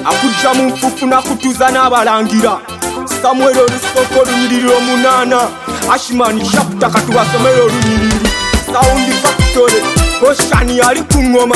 akujja mu nfufu nakutuza n'abalangira Samuel olusoko lunyiriri omunana Ashman chapter katubasomera olunyiriri Sound Factory Oshani ali ku ngoma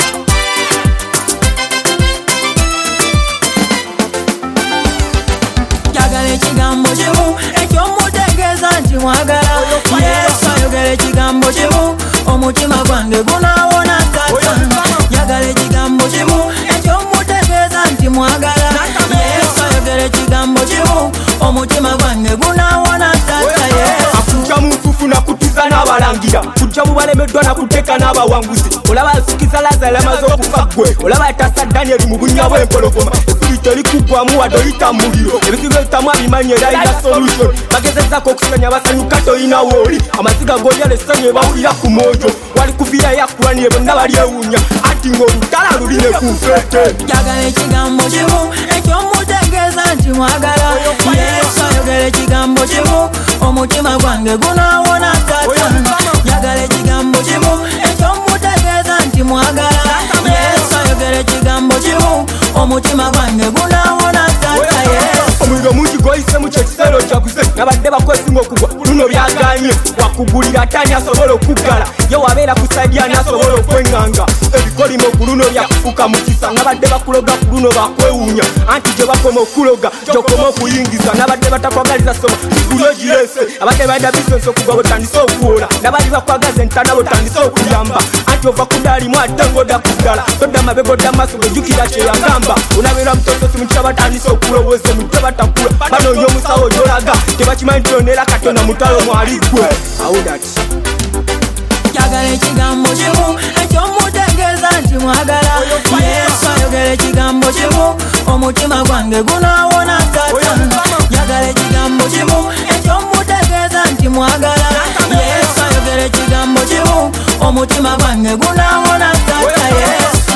Yagala ekigambo kimu ekyomutegeeza nti mwagala Yesu ayogera ekigambo kimu omutima gwange gunaawona kata Yagala ekigambo kimu ekyomutegeeza nti mwagala Yesu ayogera ekigambo kimu omutima gwange gunaawona kata akujja mu nfufu nakutuza n'abalangira kujja mu balemeddwa nakuteeka n'abawanguzi olaba asikiza Lazaro amaze okufa ggwe olaba atasa Daniel mu bunnya bw'empologoma effuli terikuggwamu wadde oyita mu muliro ebizibu ebitamu abimanya era ina solution bagezezzaako okusenya basanyuka toyinawo oli amaziga g'olya lessanyu ebawulira ku mwojo wali kuviirayo akulanire bonna balyewuunya anti ng'olutala luline ku nfeete Yagala ekigambo kimu ekyomutegeeza nti mwagala Yesu ayogera ekigambo kimu omutima gwange gunaawona kata Yagala ekigambo kimu ekyomutegeeza nti mwagala Yesu ayogera ekigambo kimu omutima gwange gunaawona kata omuliro mungi gw'oyisemu kyekiseera kyaguze nabadde bakwesinga okugwa luno byaganye wakugulira atani asobola okuggala ye wabeera ku saidi ani asobola okweŋŋanga ebikolimo ku luno byakufuuka mu kisa nabadde bakuloga ku luno bakwewuunya anti gye bakoma okuloga gyokoma okuyingiza nabadde batakwagaliza soma kiguli ogirese abadde badda bisinsi okugwa botandise okuwola nabali bakwagaza entana botandise okuyamba anti ova kudaalimu ate ng'odda ku ddala todda mabega odda maaso gwejjukira kyeyagamba onabeera mutososi mu kisa batandise okulowooza mutwe batakula banoonya omusawo gy'olaga tebakimanyi nti onera Katonda mutalo mwali ggwe awudati Yagala ekigambo kimu ekyomutegeeza nti mwagala Yesu ayogera ekigambo kimu omutima gwange gunaawona kata Yagala ekigambo kimu ekyomutegeeza nti mwagala Yesu ayogera ekigambo kimu omutima gwange gunaawona kata Yesu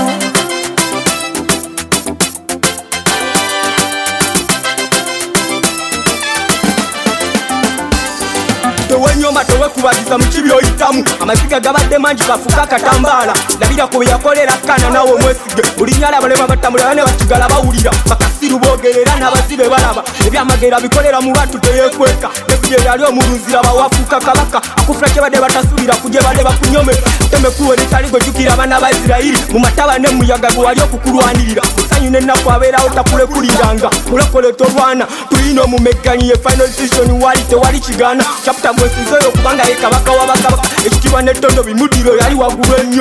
tewenyoma tewekubagiza mu kibi oyitamu amaziga gabadde mangi gafuka akatambaala labira ku byeyakolera Kaana nawe omwesige buli nyala abalema batambulira ne bakigala bawulira bakasiru boogerera n'abazibe balaba ebyamagera bikolera mu lwatu teyeekweka nebye yali omulunzira bawafuuka kabaka akufula kye badde batasuubira kuje badde bakunyome temekuwe eritali gwejjukira abaana ba Isirayiri mu mataba ne muyaga gwe wali okukulwanirira musanyu n'ennaku abeerawo takulekuliranga mulokole tolwana tulina omumegganyi ye final decision wali tewali kigaana chapter mwesizeyo kubanga ye kabaka w'abakabaka ekitiibwa n'ettondo bimudiro yali waggulu ennyo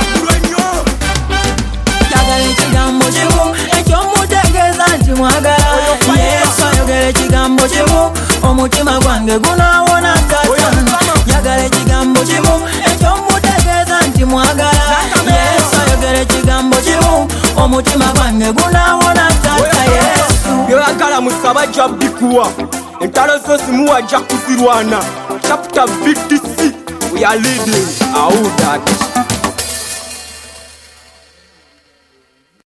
Yagala ekigambo kimu ekyomutegeeza nti mwagala Yesu ayogera ekigambo kimu omutima gwange gunaawona kata Yagala ekigambo kimu ekyomutegeeza nti mwagala Yesu ayogera ekigambo kimu omutima gwange gunaawona kata Yesu byoyagala musabajja bikuwa entalo zo simuwajja kuzirwana chapter 56 we are leading awudat